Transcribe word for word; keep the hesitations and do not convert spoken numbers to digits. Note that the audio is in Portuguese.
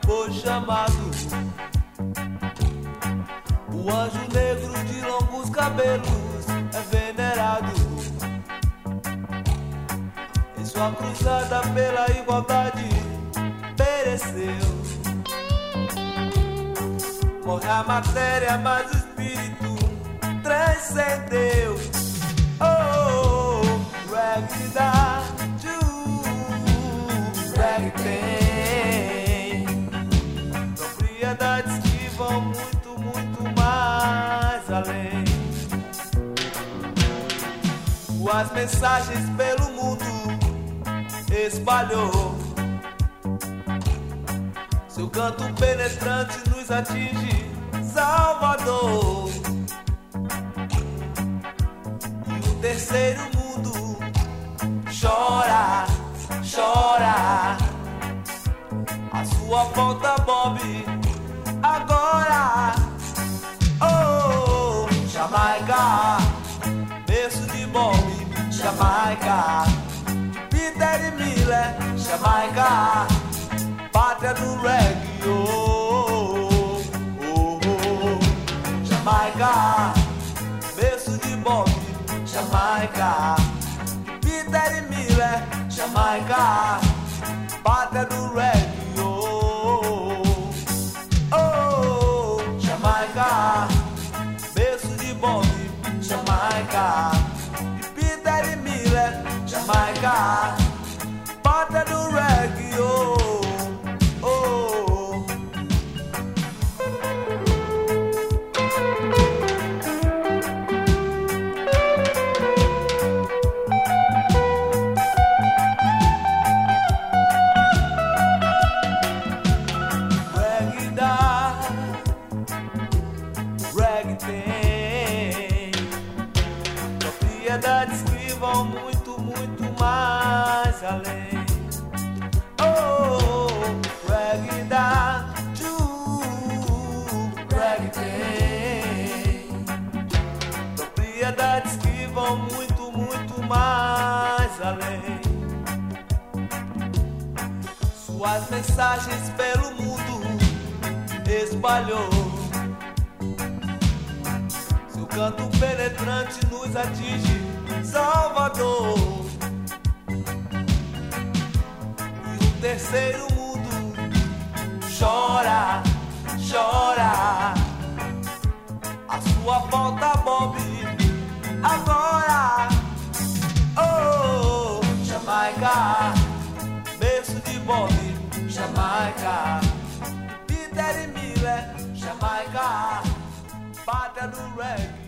foi chamado. O anjo negro de longos cabelos é venerado. Em sua cruzada pela igualdade pereceu. Morre a matéria, mas o espírito transcendeu. Oh, reggae da Ju, reggae tem propriedades que vão muito, muito mais além. Suas mensagens pelo mundo espalhou. Seu canto penetrante nos atinge, Salvador. E o terceiro mundo chora, chora. A sua volta, Bob, agora. Oh, Jamaica, berço de Bob, Jamaica. Peter e Miller, Jamaica, pátria do reggae. Oh, oh, oh. Jamaica, berço de Bob, Jamaica. Peter e Miller, Jamaica, pátria do reggae. Oh, oh, oh. Jamaica, berço de Bob, Jamaica. Peter e Miller, Jamaica, pátria do reggae. Oh, oh. Reggae dá, reggae tem propriedades que vão muito, muito mais além. Oh, reggae da Ju, reggae tem propriedades que vão muito, muito mais além. Suas mensagens pelo mundo espalhou. Seu canto penetrante nos atinge, Salvador. E o terceiro mundo chora, chora. A sua volta, Bob, agora. Oh, Jamaica, berço de Bob, Jamaica. Peter e Miller, Jamaica, pátria do reggae.